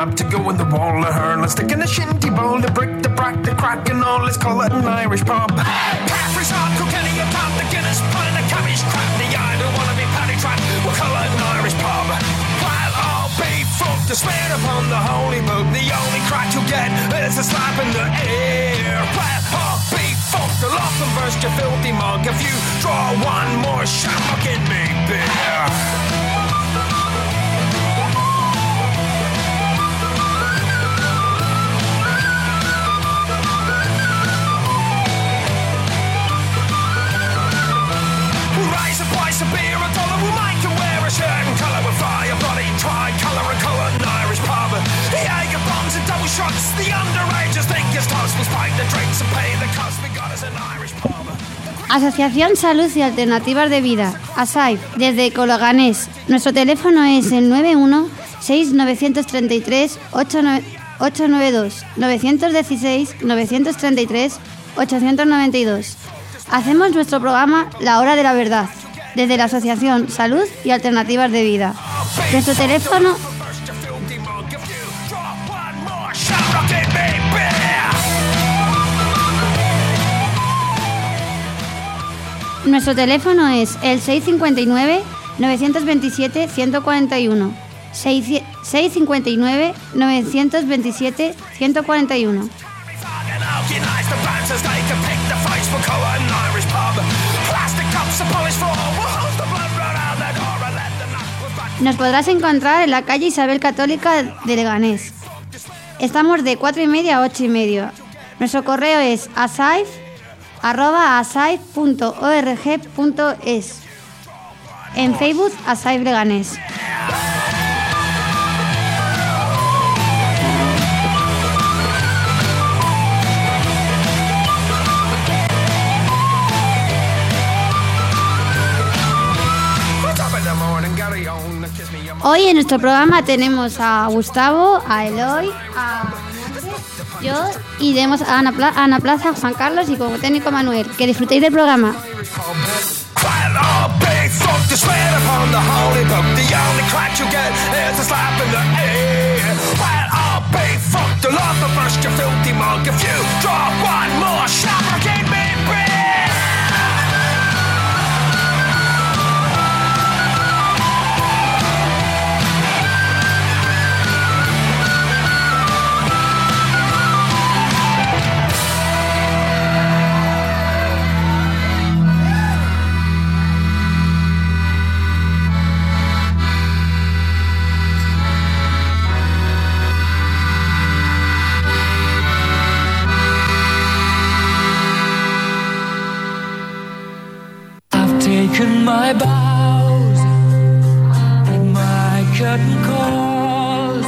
up to go in the wall of her. Let's stick in the shinty bowl, the brick, the brack, the crack and all. Let's call it an Irish pub. Caffrey's hard, Kilkenny, a pound, the Guinness, pint, the cabbage crap. The I don't wanna be paddy trap. We'll call it an Irish pub. While all be fucked, to smear upon the holy book. The only crack you'll get is a slap in the air. While all be fucked, the lock and burst your filthy mug. If you draw one more shot, I'll get me beer. A beer, a dollar, we'll make you wear a shirt and colour. We'll fly a bloody tri-colour and colour an Irish pub. The Jaeger bombs and double shots. The underagers think it's toast. We'll spike the drinks and pay the cost. We got us an Irish pub. Asociación Salud y Alternativas de Vida, ASAIF, desde Cologanés. Nuestro teléfono es el 91-6-933-892, 916-933-892. Hacemos nuestro programa La Hora de la Verdad, desde la Asociación Salud y Alternativas de Vida. Nuestro teléfono... Nuestro teléfono es el 659-927-141. 659-927-141. Nos podrás encontrar en la calle Isabel Católica de Leganés. Estamos de 4:30 a 8:30. Nuestro correo es asaif@asaif.org.es. En Facebook, ASAIF Leganés. Hoy en nuestro programa tenemos a Gustavo, a Eloy, a yo y tenemos a Ana Plaza, Juan Carlos y como técnico Manuel. Que disfrutéis del programa. My bows, my curtain calls.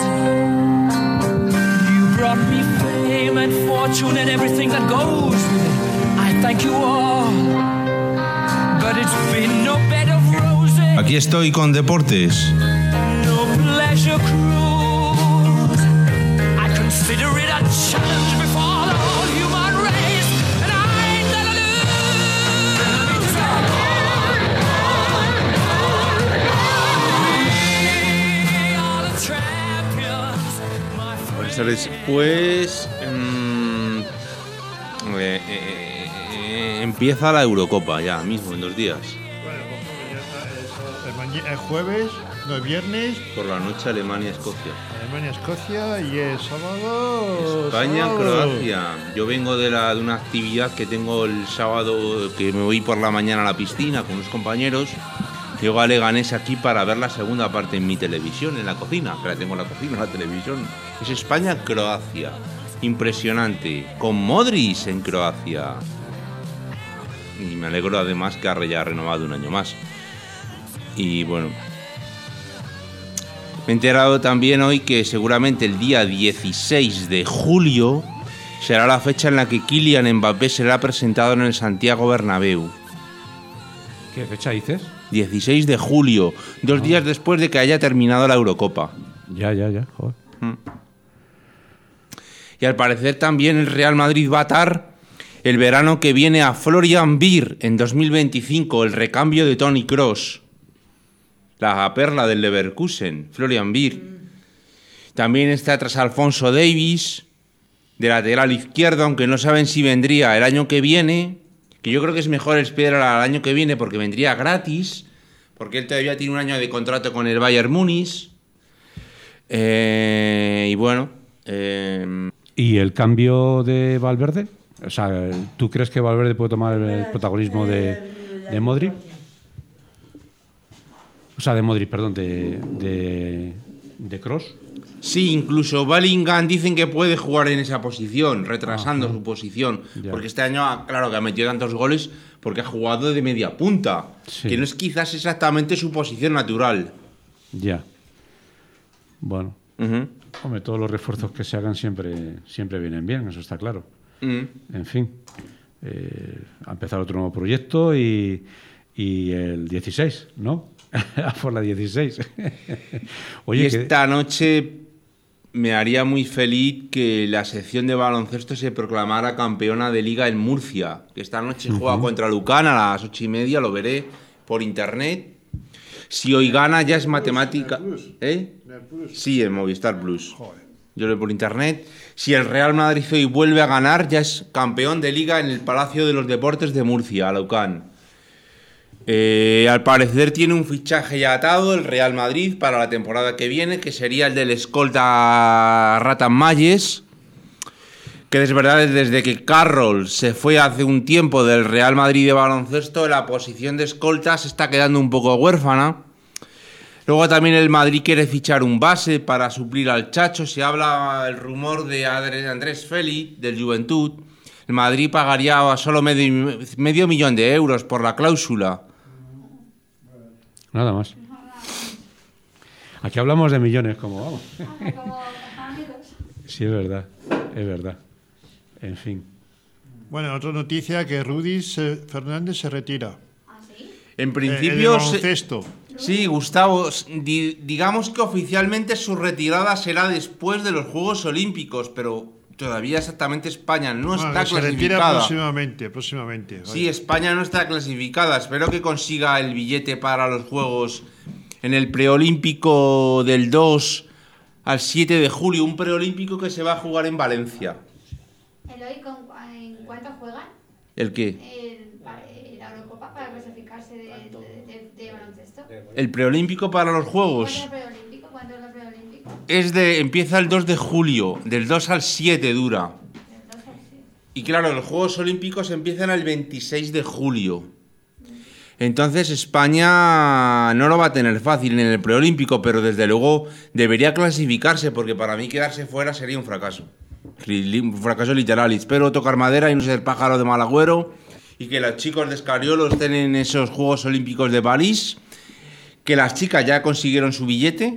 You brought me fame and fortune and everything that goes with it. I thank you all, but it's been no bed of roses. Aquí estoy con deportes. No pleasure cruise. I consider it a challenge before the whole human race, and I ain't gonna lose. Pues empieza la Eurocopa ya mismo en 2 días. Bueno, el jueves, no, el viernes. Por la noche Alemania-Escocia. Alemania-Escocia y el sábado. España-Croacia. Yo vengo de una actividad que tengo el sábado, que me voy por la mañana a la piscina con unos compañeros. Llego a Leganés aquí para ver la segunda parte en mi televisión, en la cocina, que la tengo en la cocina, en la televisión. Es España-Croacia. Impresionante. Con Modric en Croacia. Y me alegro además que haya renovado un año más. Y bueno, me he enterado también hoy que seguramente el día 16 de julio será la fecha en la que Kylian Mbappé será presentado en el Santiago Bernabéu. ¿Qué fecha dices? 16 de julio, 2 días después de que haya terminado la Eurocopa. Ya, joder. Y al parecer también el Real Madrid va a atar el verano que viene a Florian Wirtz en 2025, el recambio de Toni Kroos. La perla del Leverkusen, Florian Wirtz. También está tras Alfonso Davies, de lateral izquierdo, aunque no saben si vendría el año que viene, que yo creo que es mejor esperar al año que viene porque vendría gratis, porque él todavía tiene un año de contrato con el Bayern Múnich. Y bueno... ¿Y el cambio de Valverde? O sea, ¿tú crees que Valverde puede tomar el protagonismo de Modric? O sea, de Modric, perdón, de Kroos. Sí, incluso Bellingham dicen que puede jugar en esa posición, retrasando su posición. Ya. Porque este año, claro, que ha metido tantos goles porque ha jugado de media punta, Sí. que no es quizás exactamente su posición natural. Ya. Bueno. Ujú. Hombre, todos los refuerzos que se hagan siempre vienen bien, eso está claro. En fin. A empezar otro nuevo proyecto y el 16, ¿no? A por la 16. Oye, Y esta noche me haría muy feliz que la sección de baloncesto se proclamara campeona de liga en Murcia, que esta noche juega contra Lucán a las 8:30, lo veré por internet. Si hoy gana ya es matemática... ¿Eh? Sí, en Movistar Plus. Yo lo veo por internet. Si el Real Madrid hoy vuelve a ganar, ya es campeón de liga en el Palacio de los Deportes de Murcia, Lucán. Al parecer tiene un fichaje ya atado el Real Madrid para la temporada que viene, que sería el del escolta Ratan Mayes, que es verdad desde que Carroll se fue hace un tiempo del Real Madrid de baloncesto, la posición de escolta se está quedando un poco huérfana. Luego también el Madrid quiere fichar un base para suplir al Chacho. Se habla el rumor de Andrés Félix del Juventud. El Madrid pagaría solo medio millón de euros por la cláusula. nada más. Aquí hablamos de millones, como vamos. Sí, es verdad, es verdad. En fin. Bueno, otra noticia que Rudy Fernández se retira. En El principio... baloncesto. Sí, Gustavo, digamos que oficialmente su retirada será después de los Juegos Olímpicos, pero todavía exactamente España no está Se retira clasificada. próximamente. Sí, vale. España no está clasificada. Espero que consiga el billete para los Juegos en el preolímpico del 2 al 7 de julio, un preolímpico que se va a jugar en Valencia. Eloy, ¿en cuánto juegan? ¿El qué? La Eurocopa para clasificarse de baloncesto. El preolímpico para los Juegos. ¿Cuánto es el preolímpico? Empieza el 2 de julio, del 2 al 7 dura. Y claro, los Juegos Olímpicos empiezan el 26 de julio. Entonces España no lo va a tener fácil en el preolímpico, pero desde luego debería clasificarse, porque para mí quedarse fuera sería un fracaso. Un fracaso literal. Y espero tocar madera y no ser pájaro de mal agüero, y que los chicos de Escariolo estén en esos Juegos Olímpicos de París, que las chicas ya consiguieron su billete.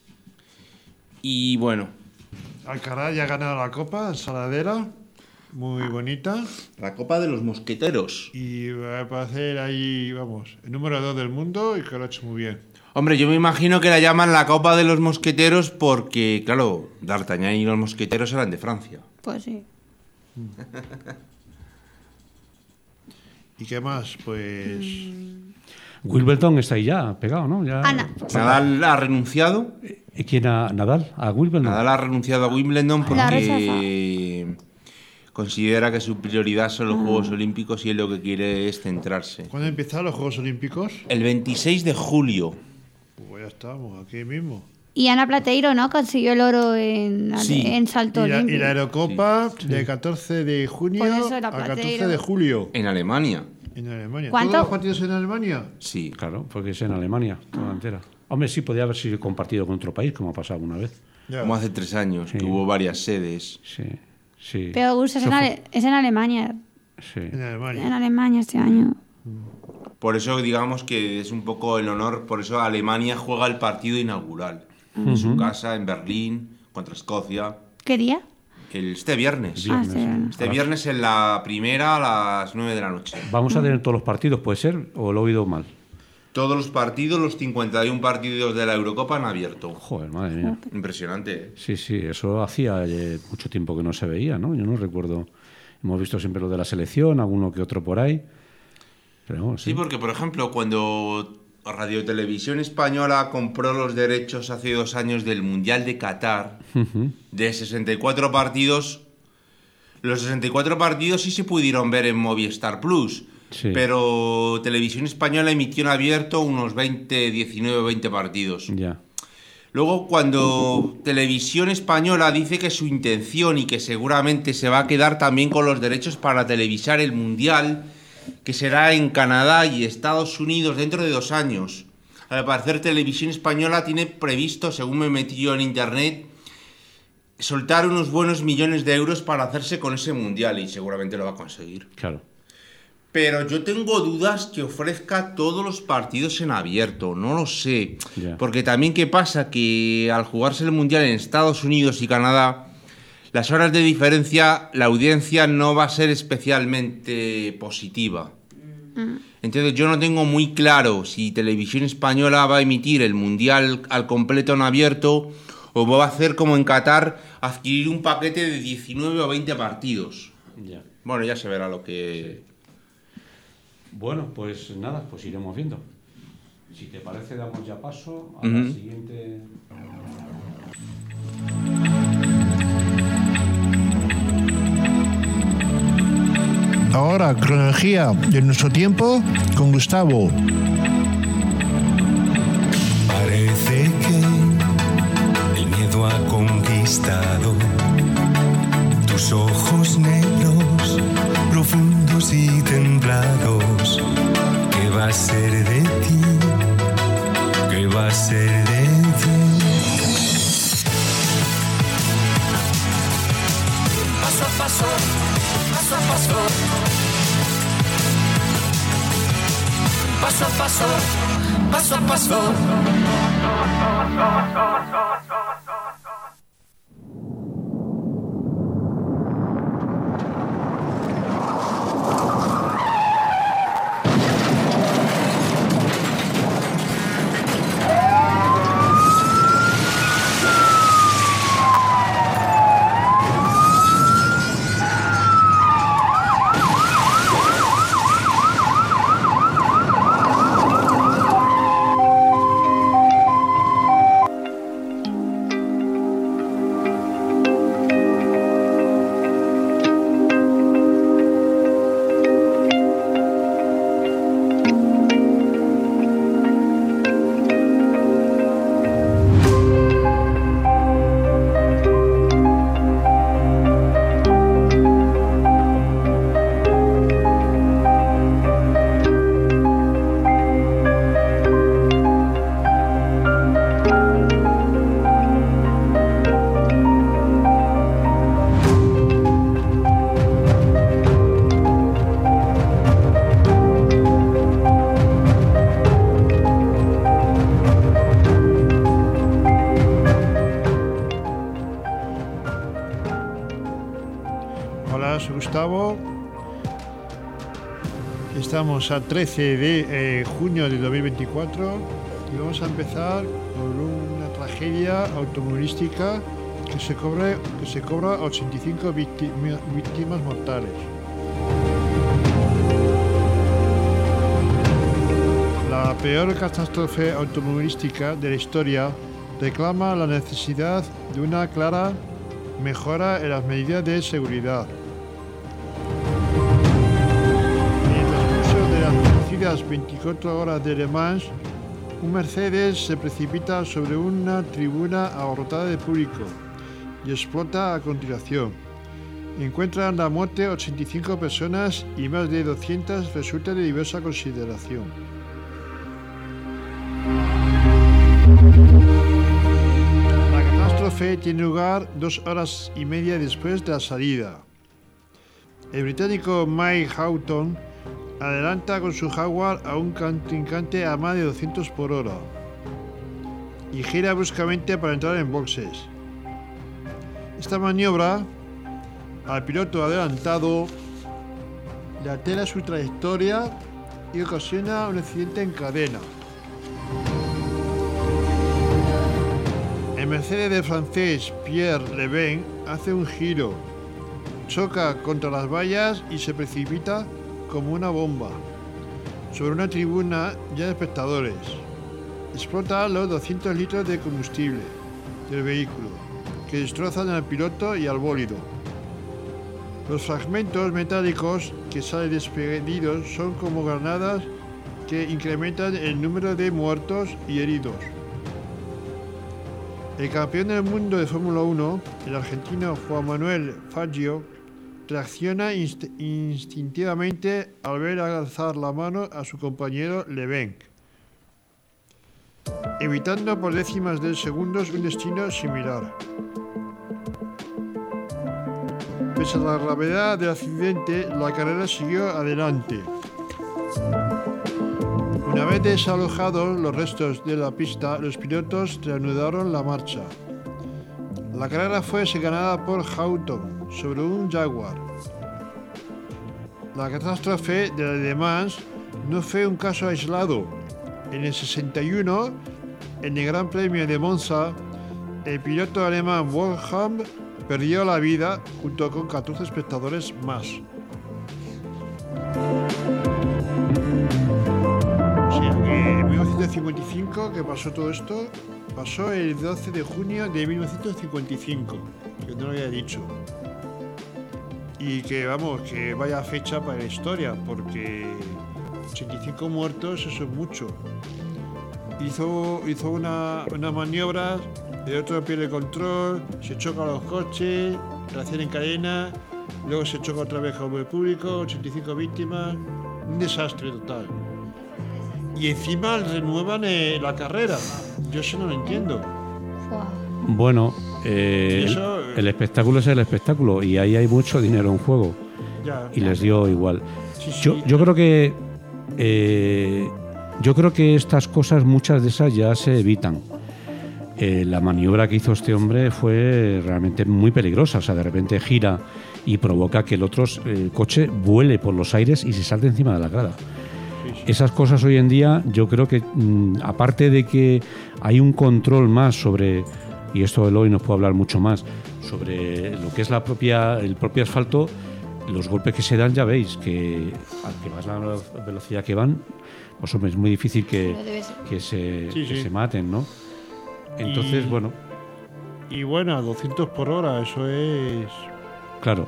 Y bueno, Alcaraz ya ha ganado la Copa en Saladera, muy bonita. la Copa de los Mosqueteros. Y va a hacer ahí, vamos, el número 2 del mundo y que lo ha hecho muy bien. Hombre, yo me imagino que la llaman la Copa de los Mosqueteros porque, claro, D'Artagnan y los Mosqueteros eran de Francia. Pues sí. ¿Y qué más? Pues... Wimbledon está ahí ya, pegado, ¿no? Ya... Ana. Nadal ha renunciado. ¿Y quién ¿Nadal? ¿A Wimbledon? Nadal ha renunciado a Wimbledon La porque considera que su prioridad son los Juegos Olímpicos y él lo que quiere es centrarse. ¿Cuándo empiezan los Juegos Olímpicos? El 26 de julio. Pues ya estamos, aquí mismo. Y Ana Plateiro, ¿no? Consiguió el oro en salto Y la olímpico. Eurocopa de 14 de junio Por eso era a 14 Plateiro. de julio En Alemania. en Alemania. ¿Cuánto? ¿Todos los partidos en Alemania? Sí. Claro, porque es en Alemania, toda entera. Hombre, sí, podía haber sido compartido con otro país, como ha pasado una vez. Ya. Como hace 3 años, Sí. que hubo varias sedes. Sí, sí. Pero Gus, es Eso es en Alemania. Sí. En Alemania. En Alemania este año. Por eso digamos que es un poco el honor, por eso Alemania juega el partido inaugural. En su casa, en Berlín, contra Escocia. ¿Qué día? Este viernes. Ah, sí. Este viernes en la primera a las 9 de la noche. ¿Vamos a tener todos los partidos, puede ser? ¿O lo he oído mal? Todos los partidos, los 51 partidos de la Eurocopa han abierto. Joder, madre mía. Impresionante, ¿eh? Sí, sí, eso hacía mucho tiempo que no se veía, ¿no? Yo no recuerdo. Hemos visto siempre lo de la selección, alguno que otro por ahí. Pero bueno, sí. Sí, porque por ejemplo, cuando Radio Televisión Española compró los derechos hace 2 años del Mundial de Qatar, de 64 partidos. Los 64 partidos sí se pudieron ver en Movistar Plus, sí. Pero Televisión Española emitió en abierto unos 19 o 20 partidos. Ya. Luego, cuando Televisión Española dice que su intención y que seguramente se va a quedar también con los derechos para televisar el Mundial, que será en Canadá y Estados Unidos dentro de 2 años. Al parecer, Televisión Española tiene previsto, según me metí yo en internet, soltar unos buenos millones de euros para hacerse con ese Mundial, y seguramente lo va a conseguir. Claro. Pero yo tengo dudas que ofrezca todos los partidos en abierto, no lo sé. Yeah. Porque también, ¿qué pasa? Que al jugarse el Mundial en Estados Unidos y Canadá, las horas de diferencia, la audiencia no va a ser especialmente positiva. Entonces yo no tengo muy claro si Televisión Española va a emitir el Mundial al completo en abierto o va a hacer como en Qatar, adquirir un paquete de 19 o 20 partidos. Yeah. Bueno, ya se verá lo que... Bueno, pues nada, pues iremos viendo. Si te parece, damos ya paso a la siguiente... Ahora, cronología de nuestro tiempo con Gustavo. Parece que el miedo ha conquistado tus ojos negros, profundos y templados. ¿Qué va a ser de ti? ¿Qué va a ser de ti? Paso a paso, paso a paso. Paso a paso, paso a paso. Gustavo. Estamos a 13 de junio de 2024 y vamos a empezar con una tragedia automovilística que se cobra 85 víctimas mortales. La peor catástrofe automovilística de la historia reclama la necesidad de una clara mejora en las medidas de seguridad. En el transcurso de las conocidas 24 horas de Le Mans, un Mercedes se precipita sobre una tribuna abarrotada de público y explota a continuación. Encuentran la muerte 85 personas y más de 200 resultan de diversa consideración. La catástrofe tiene lugar 2 horas y media después de la salida. El británico Mike Houghton adelanta con su Jaguar a un contrincante a más de 200 por hora y gira bruscamente para entrar en boxes. Esta maniobra al piloto adelantado le altera su trayectoria y ocasiona un accidente en cadena. El Mercedes del francés Pierre Leven hace un giro, choca contra las vallas y se precipita como una bomba. sobre una tribuna llena de espectadores. Explota los 200 litros de combustible del vehículo, que destrozan al piloto y al bólido. Los fragmentos metálicos que salen despedidos son como granadas que incrementan el número de muertos y heridos. El campeón del mundo de Fórmula 1, el argentino Juan Manuel Fangio, reacciona instintivamente al ver alzar la mano a su compañero Lebenk, evitando por décimas de segundos un destino similar. Pese a la gravedad del accidente, la carrera siguió adelante. Una vez desalojados los restos de la pista, los pilotos reanudaron la marcha. La carrera fue ganada por Houghton sobre un Jaguar. La catástrofe de la Le Mans no fue un caso aislado. En el 61, en el Gran Premio de Monza, el piloto alemán Wolfgang perdió la vida junto con 14 espectadores más. O sea, que en 1955, que pasó todo esto, pasó el 12 de junio de 1955, que no lo había dicho. Y que, vamos, que vaya fecha para la historia, porque 85 muertos, eso es mucho. Hizo una maniobra, el otro pierde el control, se choca a los coches, reacción en cadena, luego se choca otra vez con el público, 85 víctimas, un desastre total. Y encima renuevan la carrera, yo eso no lo entiendo. Bueno, el espectáculo es el espectáculo y ahí hay mucho dinero en juego. Y les dio igual. Yo creo que estas cosas, muchas de esas ya se evitan. La maniobra que hizo este hombre fue realmente muy peligrosa. O sea, de repente gira y provoca que el otro coche vuele por los aires y se salte encima de la grada. Esas cosas hoy en día, yo creo que aparte de que hay un control más sobre, y esto Eloy nos puede hablar mucho más, sobre lo que es el propio asfalto, los golpes que se dan, ya veis que al que vas a la velocidad que van, pues hombre, es muy difícil que se maten, ¿no? Entonces, bueno. Y bueno, a 200 por hora, eso es... Claro.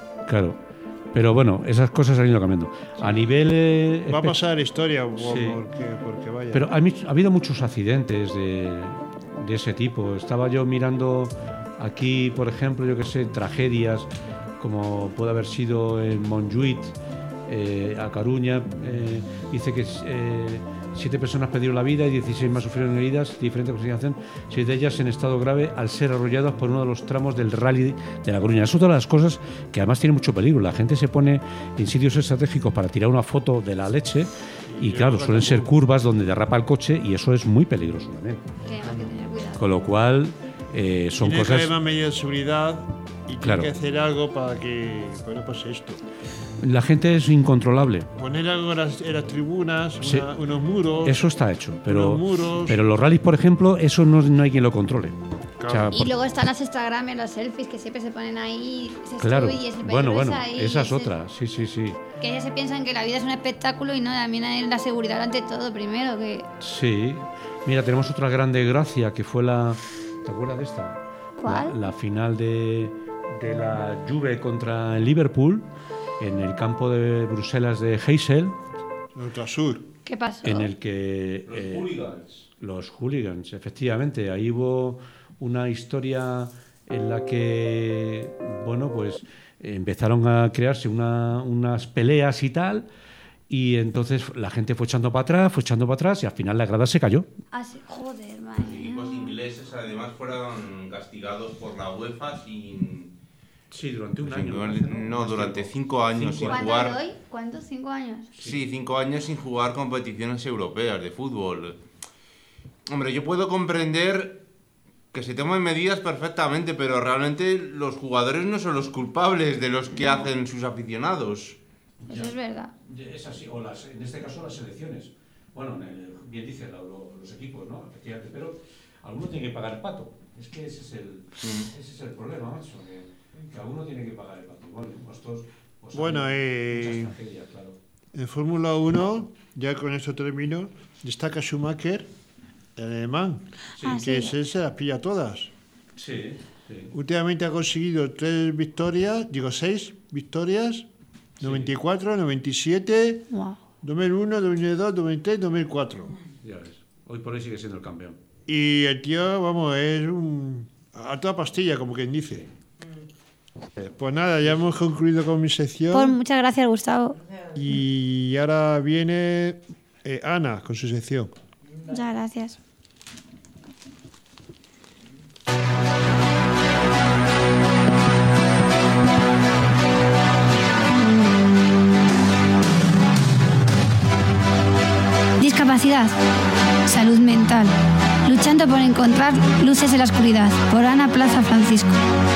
Pero bueno, esas cosas han ido cambiando. A nivel... va a pasar historia, porque vaya. Pero ha habido muchos accidentes de ese tipo. Estaba yo mirando aquí, por ejemplo, yo que sé, tragedias, como puede haber sido en Montjuïc, a Coruña. Dice que 7 personas perdieron la vida y 16 más sufrieron heridas, diferentes consideración, 6 de ellas en estado grave al ser arrollados por uno de los tramos del rally de La Coruña. Es otra de las cosas que además tiene mucho peligro. La gente se pone en sitios estratégicos para tirar una foto de la leche y claro, suelen ser curvas donde derrapa el coche y eso es muy peligroso también. Con lo cual son tiene cosas... que haber más medidas de seguridad y claro, tiene que hacer algo para que no pase esto. La gente es incontrolable. Poner algo en las tribunas, Sí. unos muros. Eso está hecho, pero muros. los rallies, por ejemplo, eso no hay quien lo controle. Claro. O sea, Y luego están las Instagram, los selfies que siempre se ponen ahí, se claro. sube y es Bueno, ahí, esa es otra, sí. Que ellas se piensan que la vida es un espectáculo y no, también hay la seguridad ante todo primero. Que Sí. Mira, tenemos otra gran desgracia que fue ¿te acuerdas de esta? ¿Cuál? La final de la Juve contra el Liverpool en el campo de Bruselas de Heysel. Ultrasur. ¿Qué pasó? En el que los hooligans, efectivamente, ahí hubo una historia en la que, bueno, pues empezaron a crearse unas peleas y tal, y entonces la gente fue echando para atrás y al final la grada se cayó. Ah, sí. Joder, Los madre. equipos ingleses además fueron castigados por la UEFA sin... Sí, durante un año. No, durante 5 años sin ¿Cuánto jugar... doy? ¿Cuántos? ¿5 años? Sí, 5 años sin jugar competiciones europeas de fútbol. Hombre, yo puedo comprender que se tomen medidas perfectamente, pero realmente los jugadores no son los culpables de los que hacen sus aficionados. Eso es verdad. Es así, o en este caso las selecciones. Bueno, bien dicen los equipos, ¿no? Efectivamente, pero alguno tiene que pagar el pato. Es que ese es el problema, macho, que alguno tiene que pagar el patrimonio. Estos, pues, Bueno, muchas tragedias, claro. En Fórmula 1, ya con esto termino, destaca Schumacher, el alemán, que sí. se las pilla todas. Sí. Últimamente ha conseguido 6 victorias, 94, 97, Wow. 2001, 2002, 2003, 2004. Ya ves. Hoy por hoy sigue siendo el campeón. Y el tío, vamos, es a toda pastilla, como quien dice. Pues nada, ya hemos concluido con mi sección. Pues muchas gracias, Gustavo. Y ahora viene Ana con su sección. Muchas gracias. Discapacidad, salud mental, luchando por encontrar luces en la oscuridad, por Ana Plaza Francisco.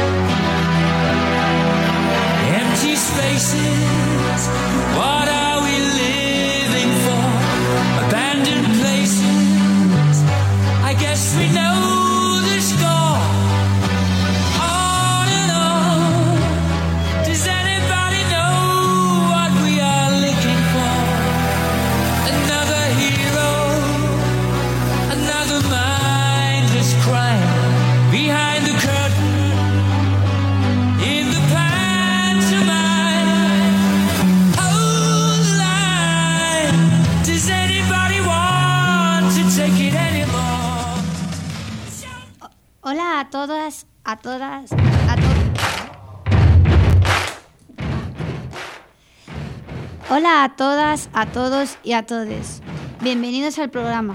Empty spaces, what are we living for? Abandoned places, I guess we know the score. On and on, does anybody know what we are looking for? Another hero, another mindless crime behind the curtain. In the pantomime, hold the line. Does anybody want to take it anymore? Hola a todas, a todos. Hola a todas, a todos y a todes. Bienvenidos al programa.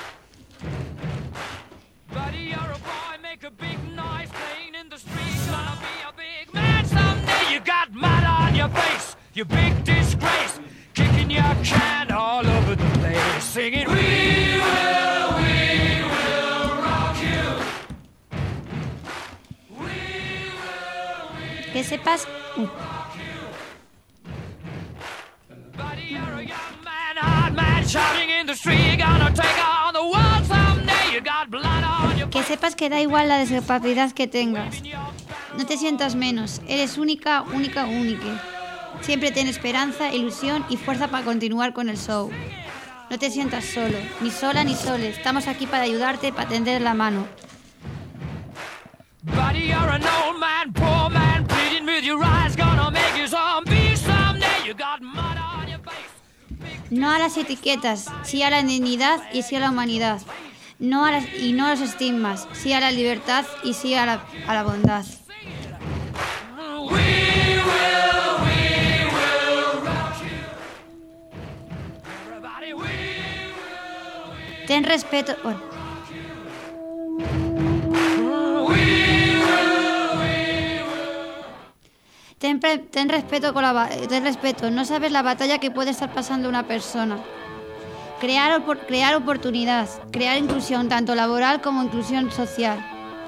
Buddy, you're a boy, make a big noise playing in the street. Gonna be a big man someday. You got mud on your face, you big disgrace. Kicking your can all over the place, singing, we will rock you. Que sepas... Buddy, you're a young man, hard man, shouting in the street. You're gonna take on the world someday. You got blood on your Que sepas que da igual la discapacidad que tengas. No te sientas menos. Eres única, única, única. Siempre ten esperanza, ilusión y fuerza para continuar con el show. No te sientas solo, ni sola ni sole. Estamos aquí para ayudarte, para tender la mano. Buddy, you're an old man, poor man, pleading with your eyes, gonna make you zombie someday. You got mud on your face. No a las etiquetas, sí a la dignidad y sí a la humanidad. No a los estigmas, sí a la libertad y sí a la bondad. We will rock you. Everybody, Ten respeto... Bueno, Ten respeto, no sabes la batalla que puede estar pasando una persona. Crear oportunidad, crear inclusión, tanto laboral como inclusión social.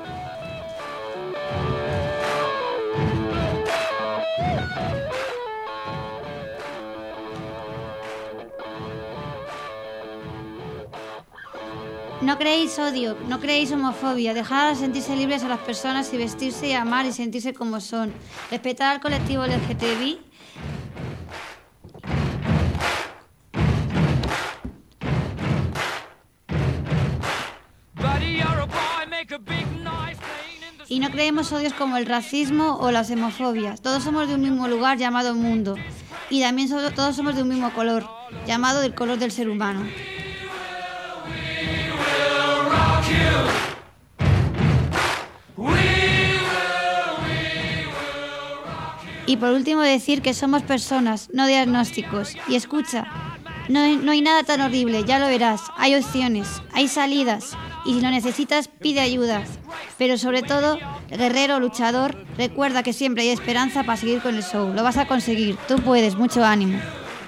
No creéis odio, no creéis homofobia, dejad sentirse libres a las personas y vestirse y amar y sentirse como son. Respetar al colectivo LGTBI. Y no creemos odios como el racismo o las homofobias. Todos somos de un mismo lugar llamado mundo. Y también todos somos de un mismo color, llamado el color del ser humano. Y por último decir que somos personas, no diagnósticos. Y escucha, no hay nada tan horrible, ya lo verás. Hay opciones, hay salidas. Y si lo necesitas, pide ayuda. Pero sobre todo, guerrero, luchador, recuerda que siempre hay esperanza para seguir con el show. Lo vas a conseguir, tú puedes, mucho ánimo.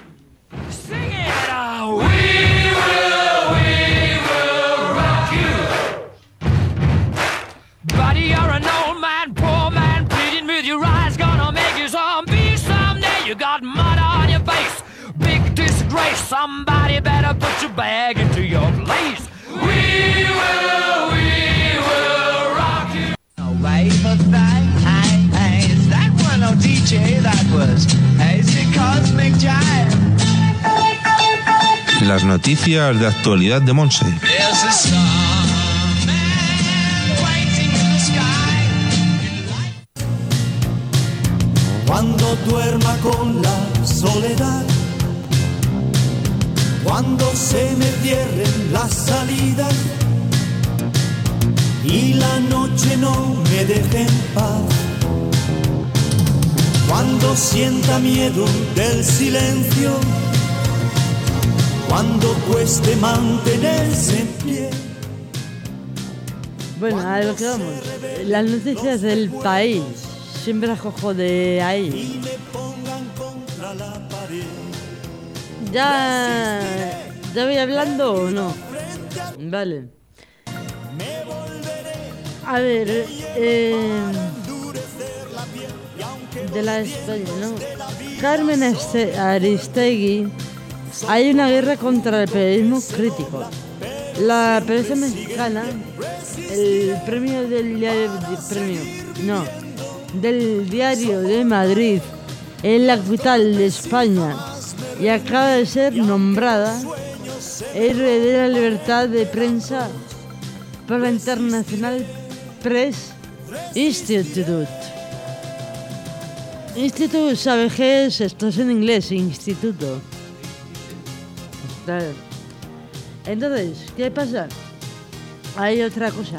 Buddy, you're an old man, poor man, pleading with your eyes, gonna make you zombie someday. You got mud on your face, big disgrace. Somebody better put your bag into your place. We will rock you. Away for that, hey, is that one on DJ? That was Hazy Cosmic Jive. las noticias de actualidad de Monse. Cuando duerma con la soledad, cuando se me cierren las salidas y la noche no me deje en paz, cuando sienta miedo del silencio, cuando cueste mantenerse en pie. Bueno, a lo que vamos. Las noticias del país. Siempre las cojo de ahí. ¿Ya voy hablando o no? Vale. A ver, de la España, ¿no? Carmen Aristegui. Hay una guerra contra el periodismo crítico. La prensa mexicana, el premio del Diario de Madrid, en la capital de España, y acaba de ser nombrada héroe de la libertad de prensa por la International Press Institute. Instituto, ¿sabes qué es? Esto es en inglés, instituto. Claro. Entonces, ¿qué pasa? Hay otra cosa.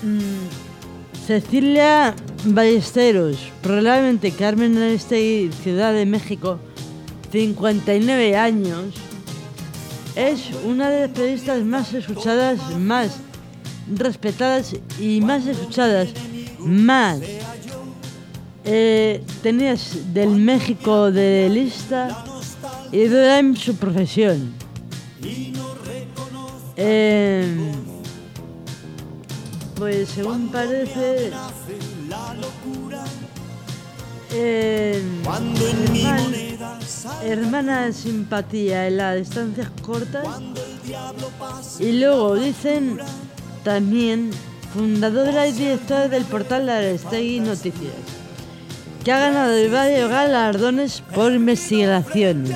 Cecilia Ballesteros, probablemente Carmen Aristegui, Ciudad de México, 59 años, es una de las periodistas más escuchadas, más respetadas y más escuchadas, más tenías del México de lista y dura en su profesión. Pues según parece, hermana simpatía en las distancias cortas, y luego dicen también fundadora y directora del portal de Aristegui Noticias, que ha ganado varios galardones por investigaciones,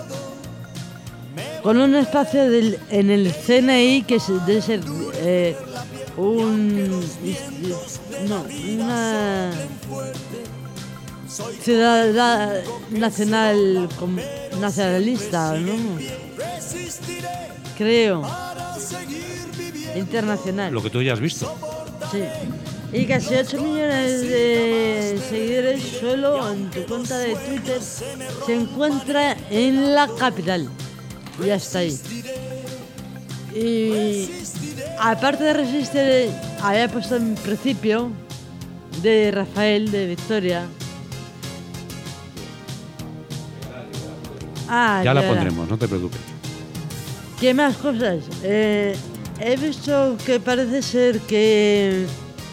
con un espacio en el CNI que debe ser una ciudad nacionalista, ¿no? Creo. Internacional. Lo que tú ya has visto. Sí. Y casi 8 millones de seguidores solo en tu cuenta de Twitter se encuentra en la capital. Y hasta ahí. Y aparte de Resistir, había puesto en principio de Rafael de Victoria. Ya la pondremos, no te preocupes. ¿Qué más cosas? He visto que parece ser que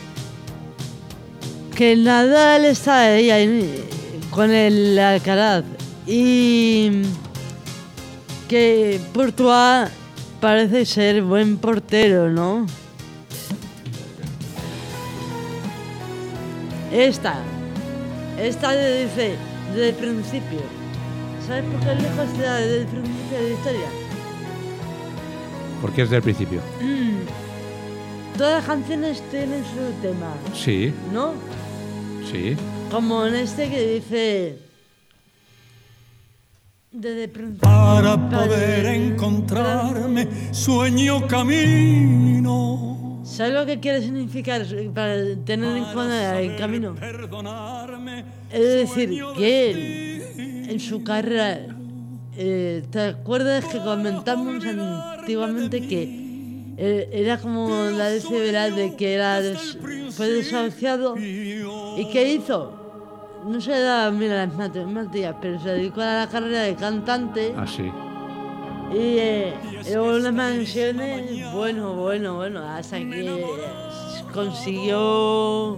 Nadal está ahí con el Alcaraz y que Courtois parece ser buen portero, ¿no? Esta dice desde el principio. ¿Sabes por qué lejos está desde el principio de la historia? Porque es del principio. Todas las canciones tienen su tema. Sí. ¿No? Sí. Como en este que dice... Desde el principio... Para poder encontrarme, sueño camino. ¿Sabes lo que quiere significar para tener en cuenta el camino? Es decir, que él, en su carrera... ¿te acuerdas que comentamos antiguamente que era como la decibela de que fue desahuciado? ¿Y qué hizo? No se daba mira las matemáticas, pero se dedicó a la carrera de cantante. Ah, sí. Y luego unas mansiones, bueno, hasta que consiguió...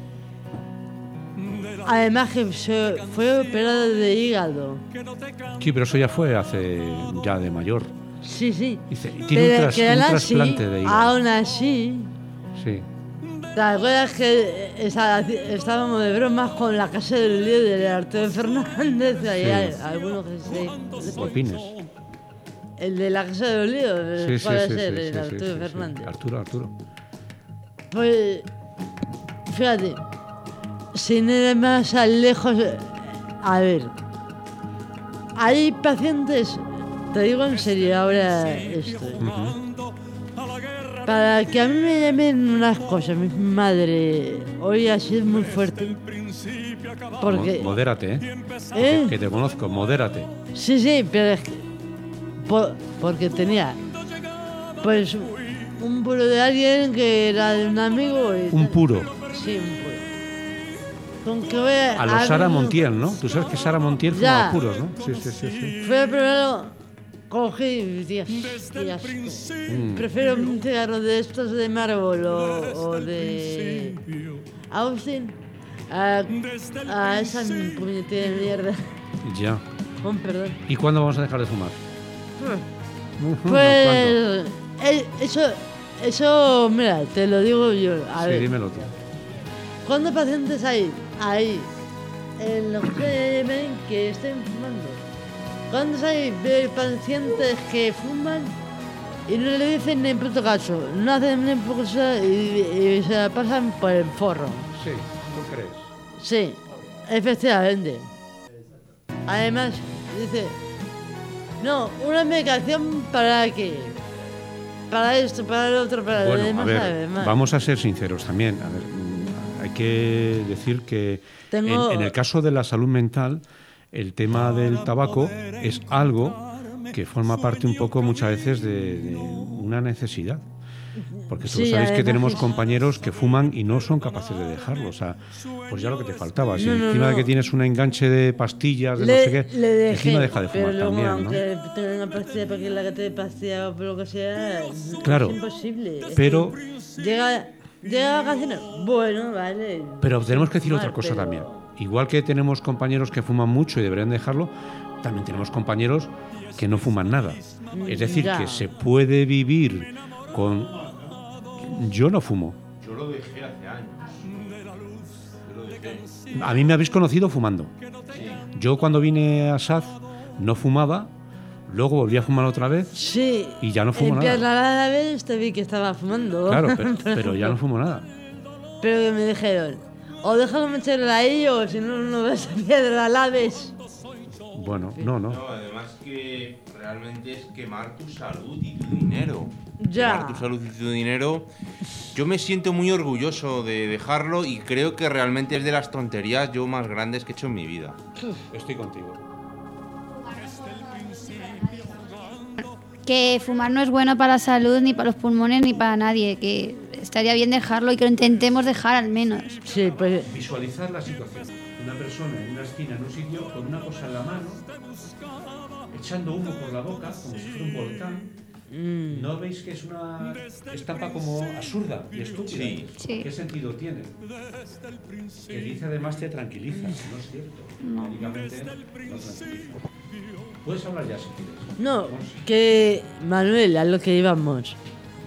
Además que fue operado de hígado. Sí, pero eso ya fue hace ya de mayor. Sí. Tiene un trasplante de hígado. Aún así... Sí. ¿Te acuerdas que estábamos de bromas con la casa del líder de Arturo Fernández? Sí. Hay algunos que sí. Opines. El de la Casa de los Líos, Sí, puede sí, ser, sí, el sí, Arturo sí, Fernández. sí. Arturo. Pues, fíjate, sin ir más lejos, a ver, hay pacientes, te digo en serio ahora esto, para que a mí me llamen unas cosas, mi madre, hoy ha sido muy fuerte, porque... Modérate, que te conozco, modérate. Sí, pero es que, porque tenía, pues, un puro de alguien que era de un amigo. Y Un tal. puro. Sí, un puro. Con que voy A los Sara Montiel, ¿no? Tú sabes que Sara Montiel Ya. fumaba puros, ¿no? Sí. Fue el primero, cogí y Dios. Prefiero un cigarro de estos de Marlboro o de Austin a esa puñetera de mierda. Ya. Con perdón. ¿Y cuándo vamos a dejar de fumar? Pues eso, mira, te lo digo yo. A ver, dímelo tú. ¿cuántos pacientes hay ahí en los que ven que estén fumando? ¿Cuántos hay pacientes que fuman y no le dicen ni puto caso? No hacen ni puto caso y se la pasan por el forro. Sí, ¿tú crees? Sí, efectivamente. Además, dice, no, una medicación para qué, para esto, para lo otro, para lo Bueno, demás. a ver, vamos a ser sinceros también. A ver, hay que decir que en el caso de la salud mental, el tema del tabaco es algo que forma parte un poco muchas veces de una necesidad. Porque tú sabéis que tenemos compañeros que fuman y no son capaces de dejarlo. O sea, pues ya lo que te faltaba. Si encima de que tienes un enganche de pastillas, de no sé qué, encima deja de fumar pero luego, también, ¿no? aunque tenga una pastilla para que la gata de pastilla o lo que sea, Claro, es imposible. pero... Llega a vacaciones, bueno, vale. Pero tenemos que decir otra cosa también. Igual que tenemos compañeros que fuman mucho y deberían dejarlo, también tenemos compañeros que no fuman nada. Es decir, que se puede vivir con... Yo no fumo. Yo lo dejé hace años. A mí me habéis conocido fumando. Yo cuando vine a SAD no fumaba, luego volví a fumar otra vez y ya no fumo nada. En la vez te vi que estaba fumando. Claro, pero ya no fumo nada. Pero que me dijeron, o déjalo meterla ahí o si no, no vas a piedra la vez. Bueno, no. Además que realmente es quemar tu salud y tu dinero. Ya. Quemar tu salud y tu dinero. Yo me siento muy orgulloso de dejarlo y creo que realmente es de las tonterías yo más grandes que he hecho en mi vida. Estoy contigo. Que fumar no es bueno para la salud, ni para los pulmones, ni para nadie. Que estaría bien dejarlo y que lo intentemos dejar al menos. Sí, pues... Visualizar la situación. Una persona en una esquina, en un sitio, con una cosa en la mano, echando humo por la boca, como si fuera un volcán. ¿No veis que es una estampa como absurda y estúpida? Sí. ¿Qué sentido tiene? Que dice además te tranquiliza, no es cierto. Médicamente no tranquiliza. Puedes hablar ya si quieres. No, que Manuel, a lo que íbamos.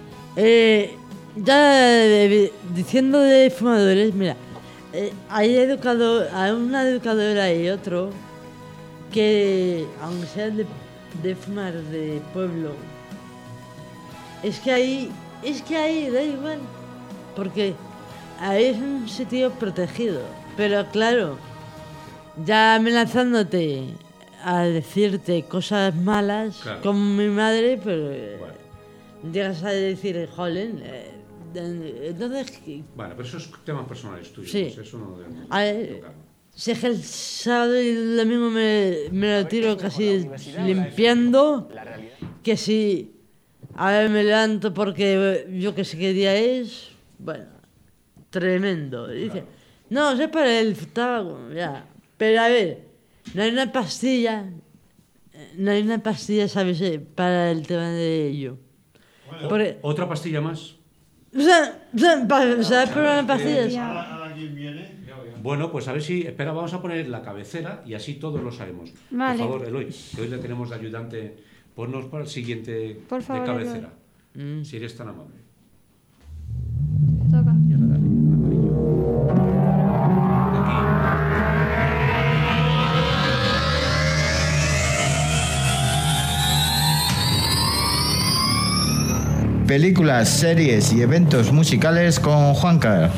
Diciendo de fumadores, mira, hay una educadora y otro que, aunque sea de fumar de pueblo, es que ahí da igual, porque ahí es un sitio protegido. Pero claro, ya amenazándote a decirte cosas malas, claro, como mi madre, pero llegas a decir, jolen, entonces... Bueno, pero esos temas personales tuyos, Sí. eso no debemos A ver, tocar. si es que el sábado y el domingo me lo tiro casi limpiando, que si a ver me levanto porque yo que sé qué día es, bueno, tremendo. Dice, no, es para el tabaco, ya. Pero a ver, no hay una pastilla, ¿sabes? Para el tema de ello. Porque, ¿Otra pastilla más? ¿sabes por una pastilla? Bueno, pues a ver si... Espera, vamos a poner la cabecera y así todos lo sabemos. Vale. Por favor, Eloy, que hoy le tenemos de ayudante. Ponnos para el siguiente Por favor, de cabecera. Eloy. Si eres tan amable. Te toca. Y ahora dale, amarillo. películas, series y eventos musicales con Juancar.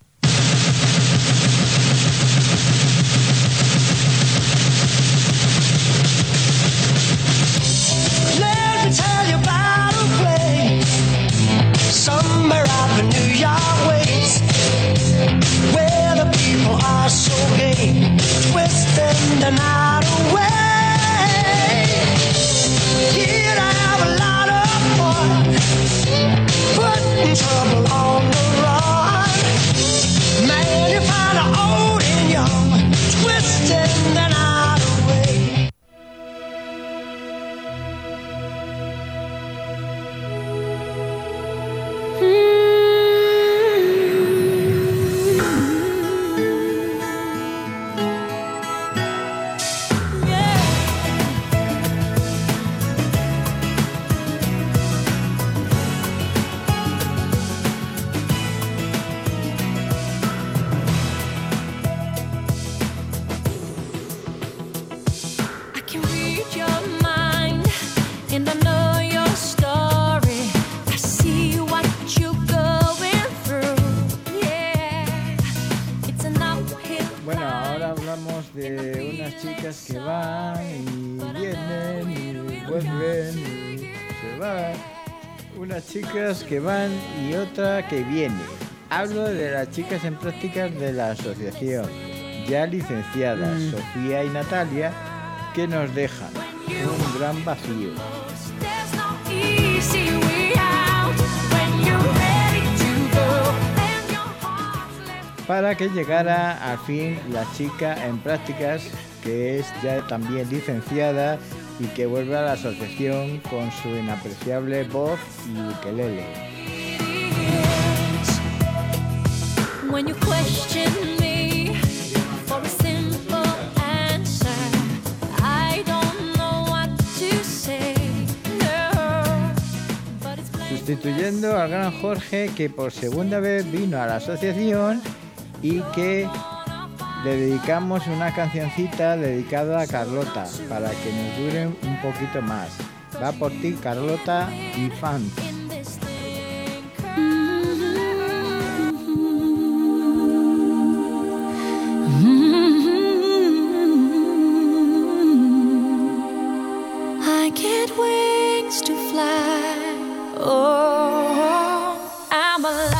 Chicas que van y otra que viene. Hablo de las chicas en prácticas de la asociación, ya licenciadas, Sofía y Natalia, que nos dejan un gran vacío. Para que llegara al fin la chica en prácticas, que es ya también licenciada y que vuelve a la asociación con su inapreciable voz y ukelele. Sustituyendo al gran Jorge, que por segunda vez vino a la asociación y que le dedicamos una cancioncita dedicada a Carlota para que nos dure un poquito más. Va por ti, Carlota y fans. I get wings to fly. Oh, I'm alive.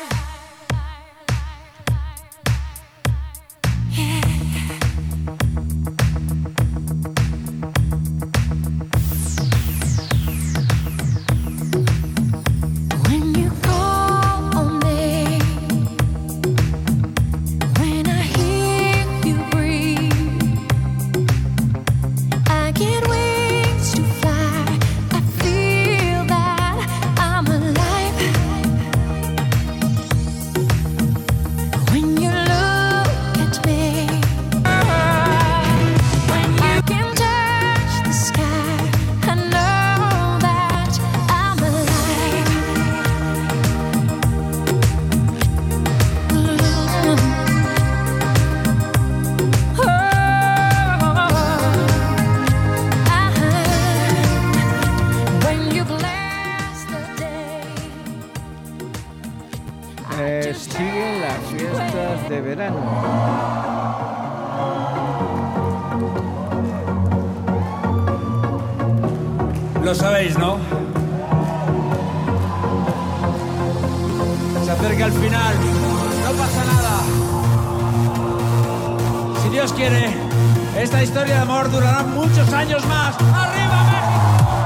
Siguen las fiestas de verano. Lo sabéis, ¿no? Se acerca el final. No pasa nada. Si Dios quiere, esta historia de amor durará muchos años más. ¡Arriba, México!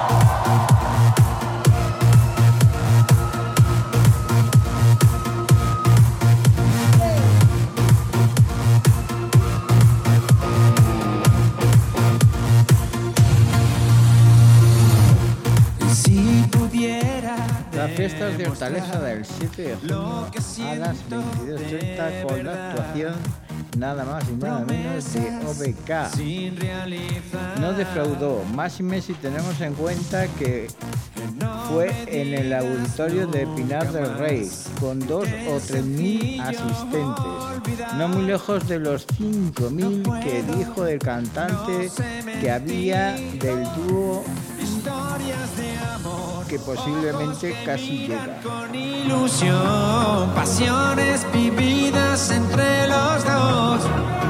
Las fiestas de Hortaleza del 7 de junio a las 22:30 con la actuación nada más y nada menos de OBK. No defraudó, máxime si tenemos en cuenta que fue en el auditorio de Pinar del Rey, con 2.000 o 3.000 asistentes, no muy lejos de los 5.000 que dijo el cantante que había del dúo. Historias de amor que posiblemente casi llega. Con ilusión, pasiones vividas entre los dos,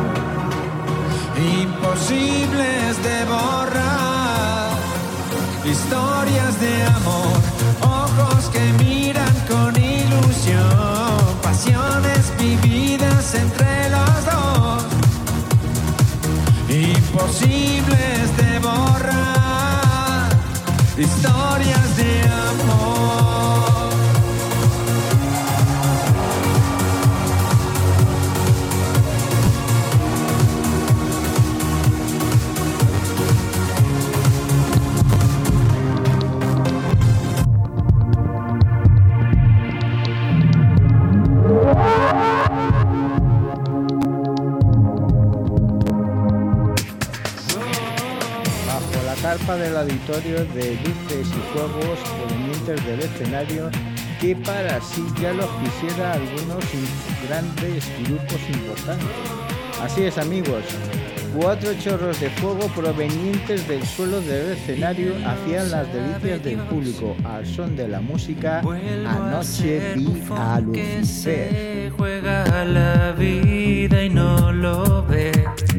imposibles de borrar, historias de amor, ojos que miran con ilusión, pasiones vividas entre los dos, imposibles de borrar, historias de amor. Carpa del auditorio de luces y fuegos provenientes del escenario que para sí ya los quisiera algunos grandes grupos importantes. Así es, amigos, 4 chorros de fuego provenientes del suelo del escenario hacían las delicias del público al son de la música Anoche vi a Lucifer. Se juega la vida y no lo ve.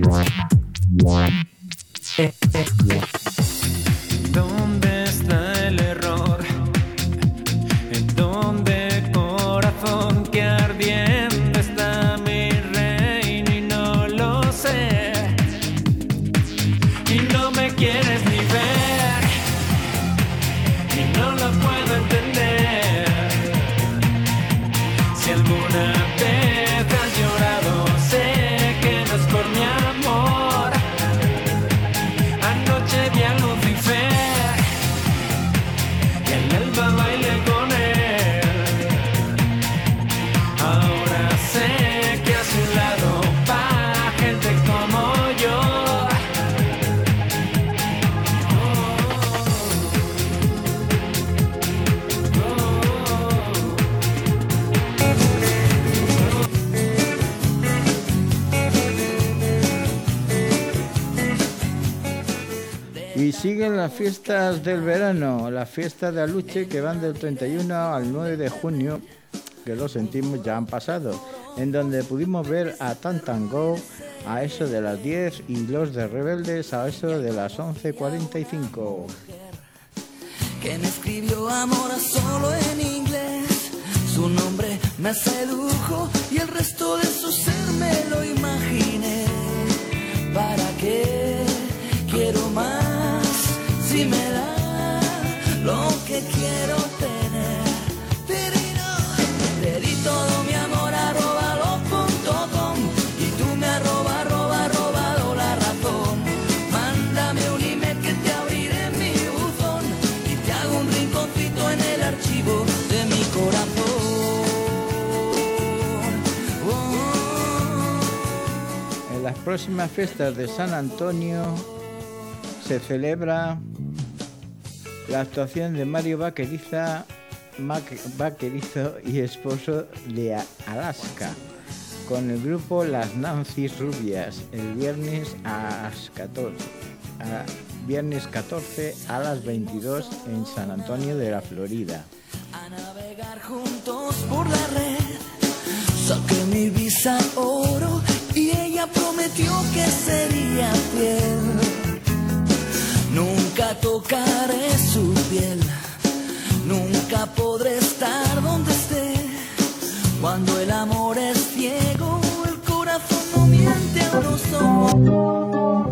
¿Dónde está el error? ¿En dónde, corazón, que ardiendo está mi reino y no lo sé? Y no me quieres ni ver, y no lo puedo entender. Si alguna vez has llorado, sé que no es por mi amor. Anoche vi a Lucifer y en el alba bailé con él. Ahora sé que a su lado va gente como yo. Y siguen las fiestas del verano, las fiestas de Aluche que van del 31 al 9 de junio, que lo sentimos, ya han pasado, en donde pudimos ver a Tantango a eso de las 10 y los de Rebeldes a eso de las 11:45. Que me escribió amor a solo en inglés, su nombre me sedujo y el resto de su ser me lo imaginé. ¿Para qué quiero más? Si me da lo que quiero tener. Te di todo mi amor @lo.com y tú me robado la razón. Mándame un email que te abriré mi buzón y te hago un rinconcito en el archivo de mi corazón. En las próximas fiestas de San Antonio se celebra la actuación de Mario Vaquerizo y esposo de Alaska con el grupo Las Nancy's Rubias el viernes 14 a las 22 en San Antonio de la Florida. A navegar juntos por la red, saqué mi visa oro y ella prometió que sería fiel. Nunca tocaré su piel, nunca podré estar donde esté. Cuando el amor es ciego, el corazón no miente a los ojos.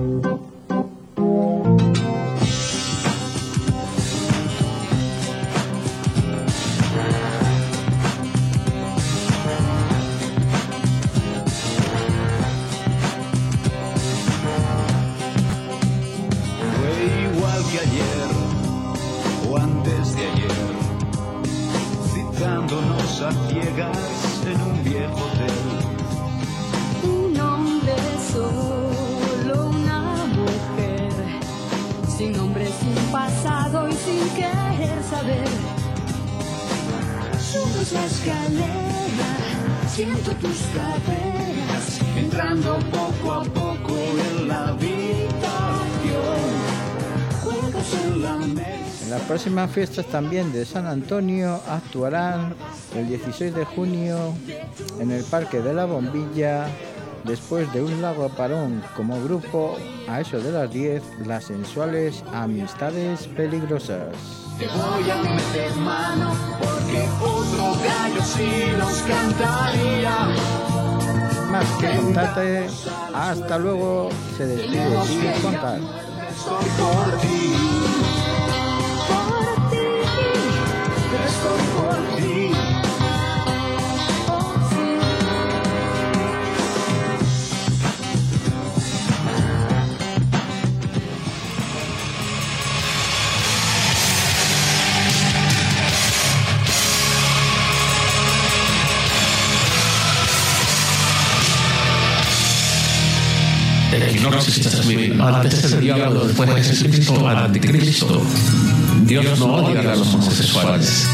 Citándonos a ciegas en un viejo hotel. Un hombre solo, una mujer, sin nombre, sin pasado y sin querer saber. Subes la escalera, siento tus caderas, entrando poco a poco en la habitación. Juegas en la mesa. En las próximas fiestas también de San Antonio actuarán el 16 de junio en el Parque de la Bombilla, después de un largo parón como grupo, a eso de las 10, las sensuales Amistades Peligrosas. Te voy a meter mano porque otro gallo sí nos cantaría. Más que contarte, hasta luego, se despide sin contar. Estoy por ti, estoy por ti. Equinoxis transmite. Antes el diablo, después Jesucristo, anticristo. Dios no odia a los homosexuales.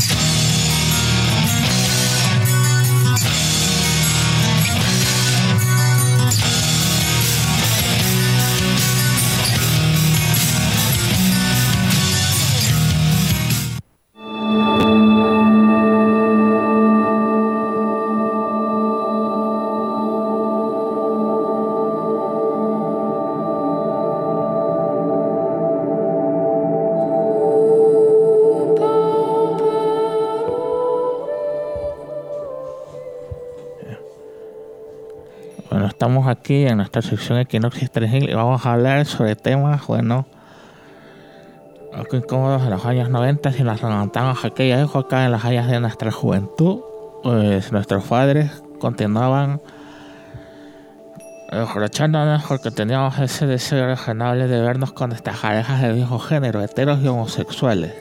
Estamos aquí en nuestra sección Equinoxis 3000 y vamos a hablar sobre temas, bueno, algo incómodos en los años 90 y nos remontamos a aquella época en las años de nuestra juventud. Pues nuestros padres continuaban reprochándonos porque teníamos ese deseo razonable de vernos con estas parejas del mismo género, heteros y homosexuales.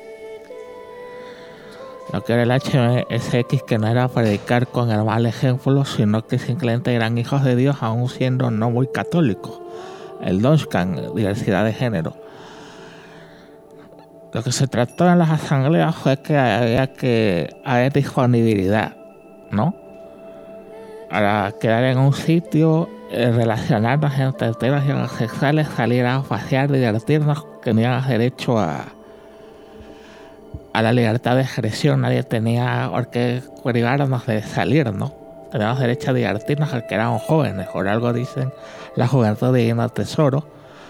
Lo que era el HMSX, que no era predicar con el mal ejemplo, sino que simplemente eran hijos de Dios, aún siendo no muy católicos. El Donscan, diversidad de género. Lo que se trató en las asambleas fue que había que haber disponibilidad, ¿no? Para quedar en un sitio, relacionarnos entre heteros y homosexuales, salir a pasear, divertirnos, teníamos derecho a la libertad de expresión. Nadie tenía por qué privarnos de salir, ¿no? Teníamos derecho a divertirnos porque éramos jóvenes. Por algo dicen la juventud divino tesoro.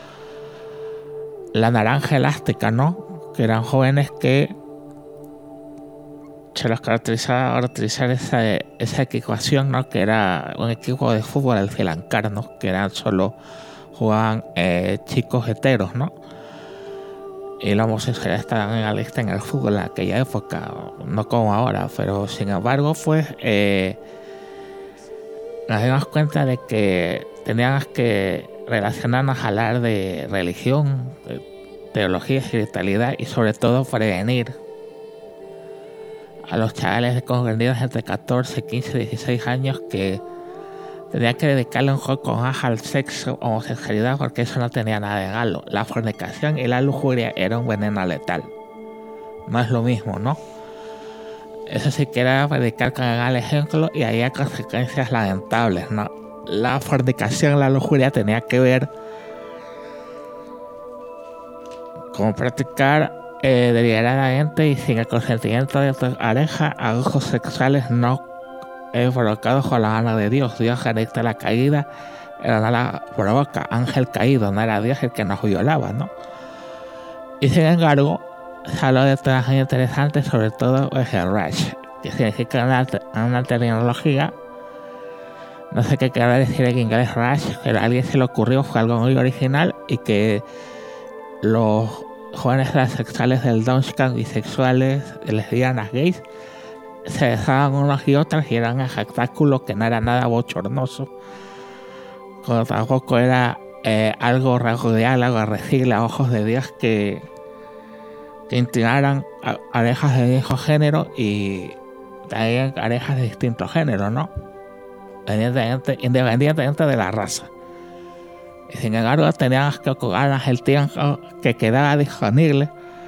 La naranja elástica, ¿no? Que eran jóvenes que se los caracterizaba por utilizar esa equipación, ¿no? Que era un equipo de fútbol, el Filancar, ¿no? Que eran solo jugaban chicos heteros, ¿no? Y la homosexualidad estaba en la lista en el fútbol en aquella época, no como ahora, pero sin embargo, pues nos dimos cuenta de que teníamos que relacionarnos, hablar de religión, de teología, espiritualidad y sobre todo prevenir a los chavales comprendidos entre 14, 15, 16 años que tenían que dedicarle un poco más al sexo, homosexualidad, porque eso no tenía nada de malo. La fornicación y la lujuria era un veneno letal. No es lo mismo, ¿no? Eso sí que era predicar con el ejemplo y había consecuencias lamentables, ¿no? La fornicación, la lujuria tenía que ver con practicar deliberadamente y sin el consentimiento de tu pareja abusos sexuales no provocados con la mano de Dios. Dios dicta la caída, pero no la provoca. Ángel caído, no era Dios el que nos violaba, ¿no? Y sin embargo, se habló de temas muy interesantes, sobre todo el rash, que significa una terminología, no sé qué quiere decir en inglés rash, pero a alguien se le ocurrió, fue algo muy original, y que los jóvenes transexuales del Donscan, bisexuales, lesbianas, gays, se besaban unos y otros y eran un espectáculo que no era nada bochornoso, como tampoco era algo real, algo arrecible a ojos de Dios que intimaran a parejas del mismo género y también parejas de distintos géneros, ¿no? Independientemente de la raza. Y sin embargo teníamos que ocuparnos el tiempo que quedaba disponible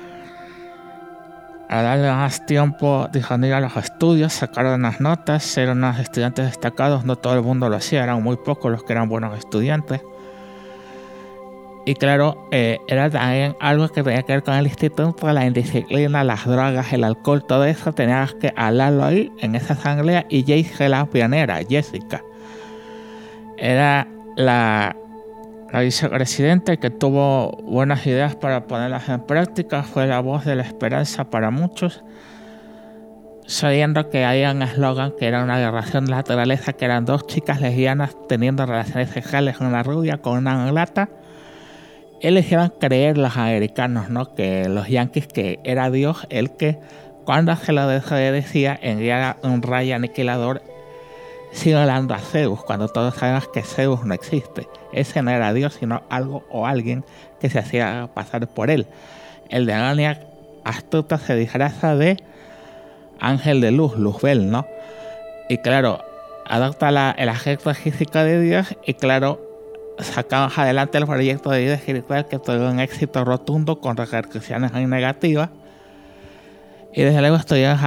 a darle más tiempo disponible a los estudios, sacar unas notas, ser unos estudiantes destacados. No todo el mundo lo hacía, eran muy pocos los que eran buenos estudiantes. Y claro, era también algo que tenía que ver con el instituto, la indisciplina, las drogas, el alcohol, todo eso tenías que hablarlo ahí en esa asamblea. Y Jace, la pionera, Jessica, era la vicepresidenta que tuvo buenas ideas para ponerlas en práctica. Fue la voz de la esperanza para muchos, sabiendo que había un eslogan que era una aberración de la naturaleza, que eran dos chicas lesbianas teniendo relaciones sexuales, una rubia con una mulata. Y le hicieron creer los americanos, ¿no?, que los yanquis, que era Dios el que, cuando se lo decía, enviara un rayo aniquilador simulando a Zeus, cuando todos sabemos que Zeus no existe. Ese no era Dios, sino algo o alguien que se hacía pasar por él. El demonio astuto se disfraza de ángel de luz, Luzbel, ¿no? Y claro, adopta el aspecto físico de Dios y claro, sacamos adelante el proyecto de vida espiritual, que tuvo un éxito rotundo con repercusiones muy negativas. Y desde luego estuvimos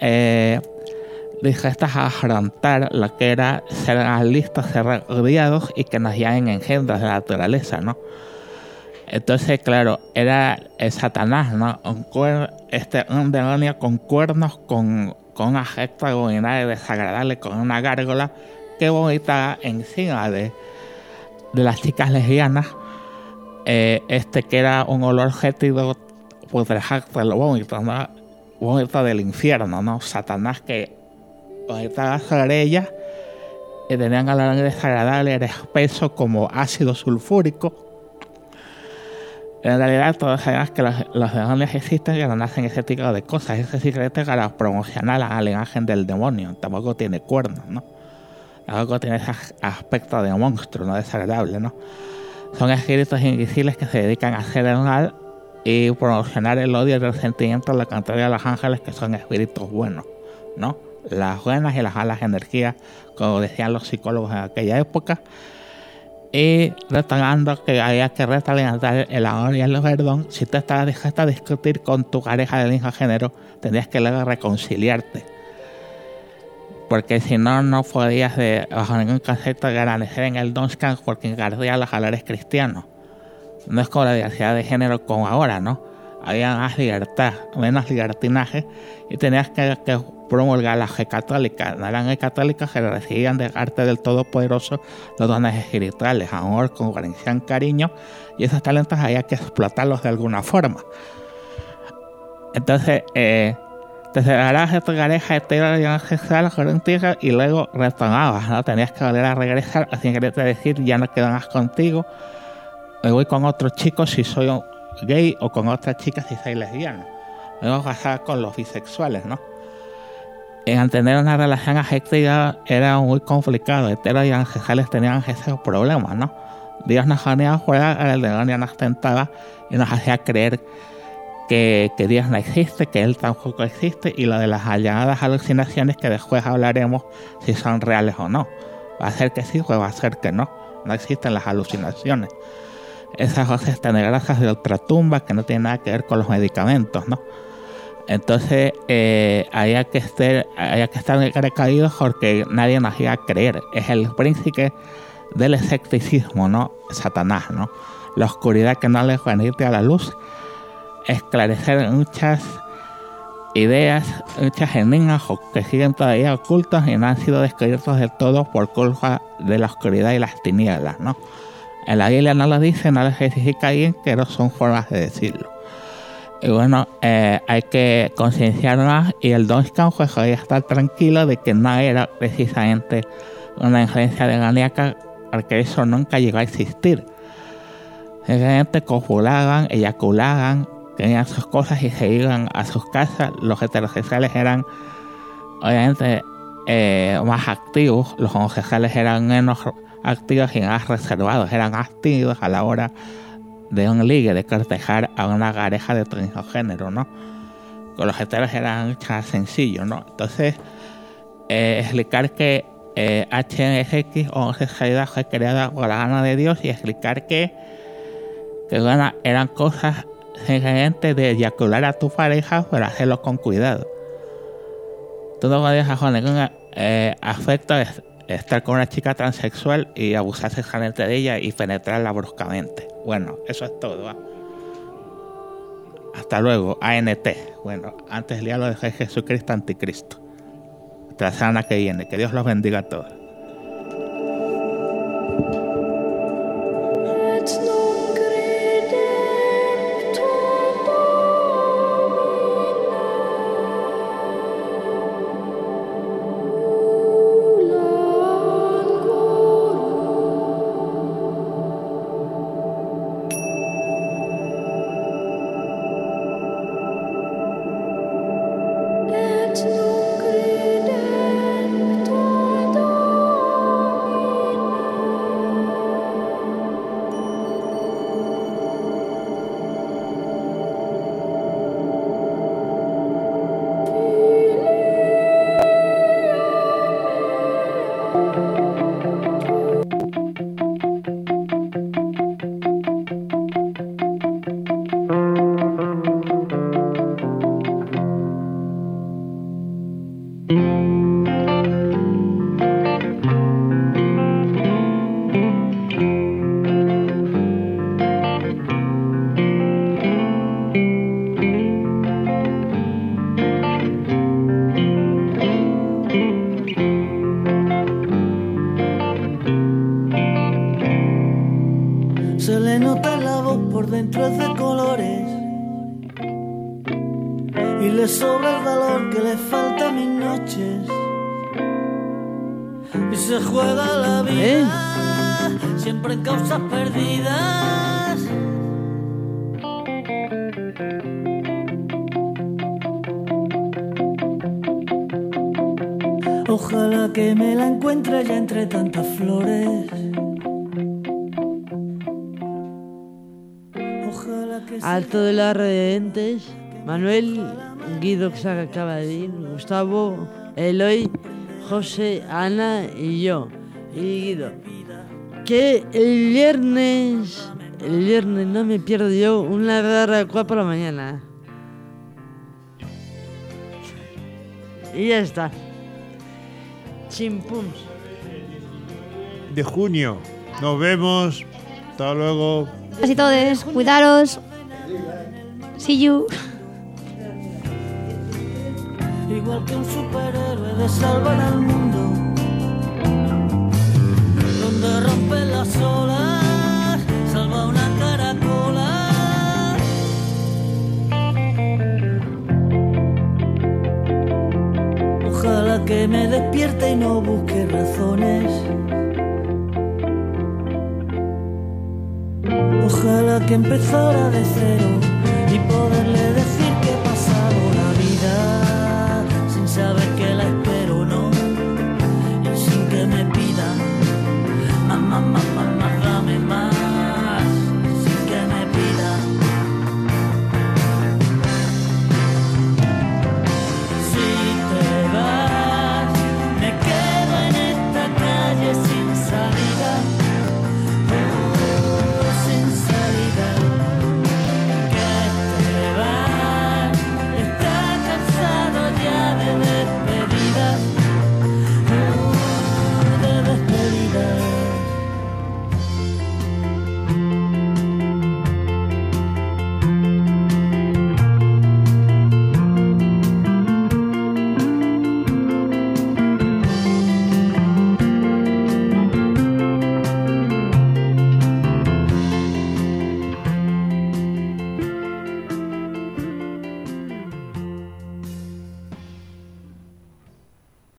dispuestos a afrontar lo que era ser listos, ser odiados y que nos llamen engendros de la naturaleza, ¿no? Entonces, claro, era el Satanás, ¿no? Un demonio con cuernos, con un aspecto abominable, desagradable, con una gárgola que vomitaba encima de las chicas lesbianas, que era un olor fétido putrefacto, el vómito, ¿no? Vómito del infierno, ¿no? Satanás que vomitaba sobre ellas y tenían olor desagradable, era espeso como ácido sulfúrico. En realidad todos sabemos que los demonios existen y no hacen ese tipo de cosas. Ese secreto para promocionar a la imagen del demonio. Tampoco tiene cuernos, ¿no? Tampoco tiene ese aspecto de monstruo, no desagradable, ¿no? Son espíritus invisibles que se dedican a hacer el mal y promocionar el odio y el resentimiento, lo contrario a los ángeles, que son espíritus buenos, ¿no? Las buenas y las malas energías, como decían los psicólogos en aquella época. Y retomando que había que restaurar el amor y el perdón. Si tú estabas dispuesto a discutir con tu pareja del mismo género, tenías que luego reconciliarte, porque si no, no podías bajo ningún concepto permanecer en el Donscan, porque encarcía los valores cristianos. No es como la diversidad de género como ahora, ¿no? Había más libertad, menos libertinaje, y tenías que promulgar la fe católica. No eran católicos, que recibían de parte del Todopoderoso los dones espirituales, amor, comprensión, cariño, y esos talentos había que explotarlos de alguna forma. Entonces, te separabas de tu pareja heterosexual con un tío y luego retomabas, ¿no? Tenías que volver a regresar, así que te decir, ya no quedo más contigo, me voy con otro chico si soy gay, o con otra chica si soy lesbiana. Luego pasaba con los bisexuales, ¿no? Mantener una relación afectiva era muy complicado. Heteros y angelicales tenían esos problemas, ¿no? Dios nos ponía fuera, el demonio nos tentaba y nos hacía creer que Dios no existe, que Él tampoco existe, y lo de las llamadas alucinaciones, que después hablaremos si son reales o no. Va a ser que sí, o va a ser que no. No existen las alucinaciones. Esas voces tenebrosas de ultratumba que no tienen nada que ver con los medicamentos, ¿no? Entonces había que estar recaídos porque nadie nos iba a creer. Es el príncipe del escepticismo, ¿no? Satanás, ¿no? La oscuridad que no le permite a la luz esclarecer muchas ideas, muchas enigmas que siguen todavía ocultos y no han sido descubiertos del todo por culpa de la oscuridad y las tinieblas, ¿no? En la Biblia no lo dice, no lo especifica bien, pero son formas de decirlo. Y bueno, hay que concienciar más, y el Donscan pues podía estar tranquilo de que no era precisamente una influencia demoníaca, porque eso nunca llegó a existir. Simplemente copulaban, eyaculaban, tenían sus cosas y se iban a sus casas. Los heterosexuales eran obviamente más activos, los homosexuales eran menos activos y más reservados, eran activos a la hora de un ligue, de cortejar a una pareja de otro mismo género, ¿no? Con los heteros era mucho más sencillo, ¿no? Entonces, explicar que HNX o homosexualidad fue creada por la gana de Dios, y explicar que bueno, eran cosas simplemente de eyacular a tu pareja, pero hacerlo con cuidado. Tú no podías bajo ningún aspecto estar con una chica transexual y abusar sexualmente de ella y penetrarla bruscamente. Bueno, eso es todo. ¿Va? Hasta luego, ANT. Bueno, antes ya lo dejé Jesucristo Anticristo. Hasta la semana que viene. Que Dios los bendiga a todos. Se le nota la voz por dentro es de colores y le sobra el valor que le falta a mis noches. Y se juega la vida siempre en causas perdidas. Ojalá que me la encuentre ya entre tantas flores. Alto de las Redentes, Manuel, Guido que se acaba de ir, Gustavo, Eloy, José, Ana y yo. Y Guido. Que el viernes no me pierdo yo una barra de 4 por la mañana. Y ya está. Chimpums. De junio. Nos vemos. Hasta luego. Así todos, cuidaros. See you. Igual que un superhéroe de salvar al mundo, donde rompen las olas, salva una caracola. Ojalá que me despierte y no busque razones. Ojalá que empezara de cero.